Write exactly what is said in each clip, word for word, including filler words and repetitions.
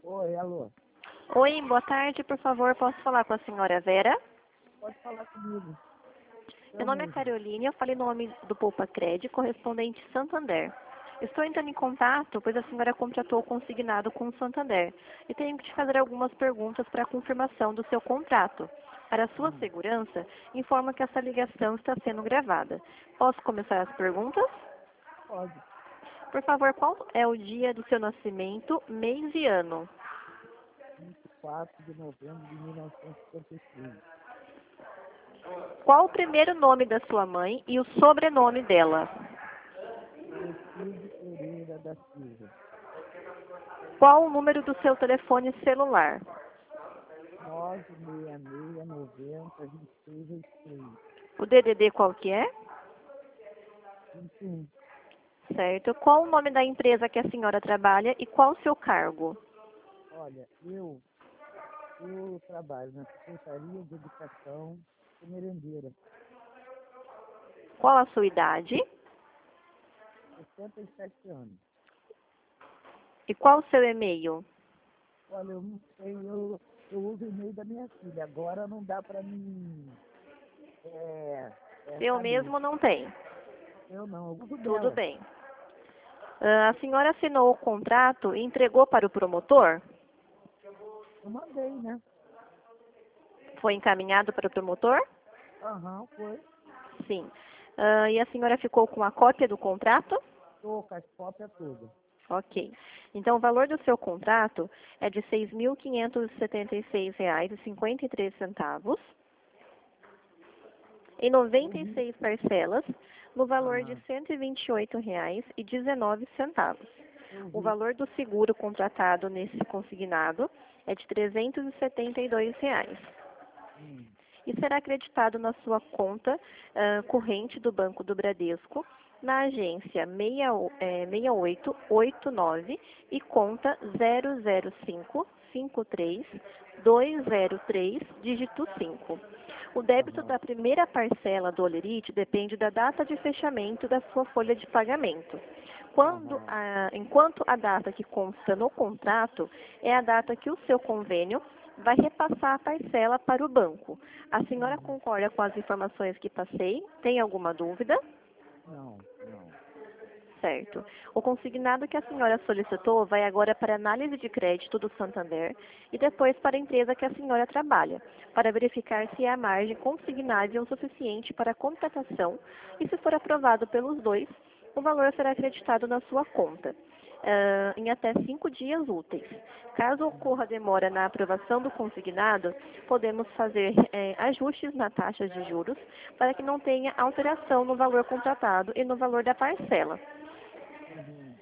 Oi, alô. Oi, boa tarde, por favor, posso falar com a senhora Vera? Pode falar comigo. Meu Eu nome é mesmo. Caroline, eu falei no nome do Poupa Cred, correspondente Santander. Estou entrando em contato, pois a senhora contratou o consignado com o Santander e tenho que te fazer algumas perguntas para a confirmação do seu contrato. Para sua Hum, segurança, informa que essa ligação está sendo gravada. Posso começar as perguntas? pode. Por favor, qual é o dia do seu nascimento, mês e ano? vinte e quatro de novembro de mil novecentos e cinquenta e três. Qual o primeiro nome da sua mãe e o sobrenome dela? Aristide Pereira da Silva. Qual o número do seu telefone celular? nove seis seis noventa vinte e seis oitenta e três. O D D D qual que é? vinte e um. Certo. Qual o nome da empresa que a senhora trabalha e qual o seu cargo? Olha, eu, eu trabalho na Secretaria de Educação de Merendeira. Qual a sua idade? sessenta e sete anos. E qual o seu e-mail? Olha, eu não sei, eu, eu uso o e-mail da minha filha. Agora não dá para mim é, é, Seu saber. mesmo não tem. Eu não, eu uso Tudo dela. bem. Ah, a senhora assinou o contrato e entregou para o promotor? Eu mandei, né? Foi encaminhado para o promotor? Aham, foi. Sim. Ah, e a senhora ficou com a cópia do contrato? Tô com as cópias todas. Ok. Então, o valor do seu contrato é de seis mil quinhentos e setenta e seis reais e cinquenta e três centavos, em noventa e Uhum. seis parcelas, no valor de Aham, cento e vinte e oito reais e dezenove centavos. eu O vi. valor do seguro contratado nesse consignado é de trezentos e setenta e dois reais. Hum. E será acreditado na sua conta ah, corrente do Banco do Bradesco, na agência seis oito oito nove e conta zero zero cinco cinco três dois zero três, dígito cinco. O débito Aham. da primeira parcela do Olerite depende da data de fechamento da sua folha de pagamento. Quando Aham. a, enquanto a data que consta no contrato é a data que o seu convênio vai repassar a parcela para o banco. A senhora Uhum. concorda com as informações que passei? Tem alguma dúvida? Não, não. Certo. O consignado que a senhora solicitou vai agora para análise de crédito do Santander e depois para a empresa que a senhora trabalha, para verificar se a margem consignável o suficiente para a contratação e, se for aprovado pelos dois, o valor será acreditado na sua conta, ah, em até cinco dias úteis. Caso ocorra demora na aprovação do consignado, podemos fazer eh, ajustes na taxa de juros para que não tenha alteração no valor contratado e no valor da parcela. Uhum.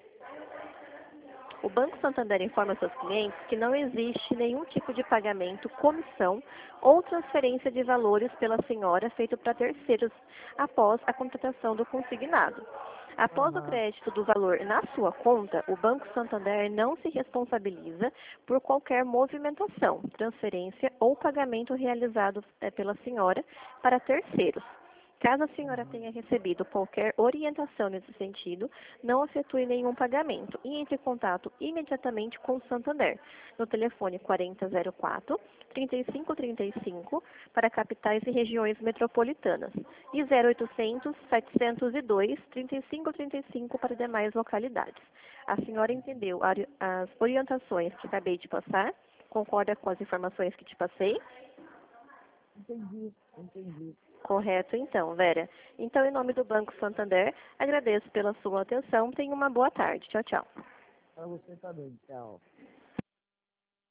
O Banco Santander informa seus clientes que não existe nenhum tipo de pagamento, comissão ou transferência de valores pela senhora feito para terceiros após a contratação do consignado. Após o Aham. crédito do valor na sua conta, o Banco Santander não se responsabiliza por qualquer movimentação, transferência ou pagamento realizado eh, pela senhora para terceiros. Caso a senhora Uhum. tenha recebido qualquer orientação nesse sentido, não efetue nenhum pagamento e entre em contato imediatamente com o Santander, no telefone quarenta zero quatro, trinta e cinco trinta e cinco para capitais e regiões metropolitanas e zero oitocentos, setecentos e dois, trinta e cinco trinta e cinco para demais localidades. A senhora entendeu as orientações que acabei de passar? Concorda com as informações que te passei? Entendi, entendi. Correto, então, Vera. Então, em nome do Banco Santander, agradeço pela sua atenção. Tenha uma boa tarde. Tchau, tchau. Para você também, tchau.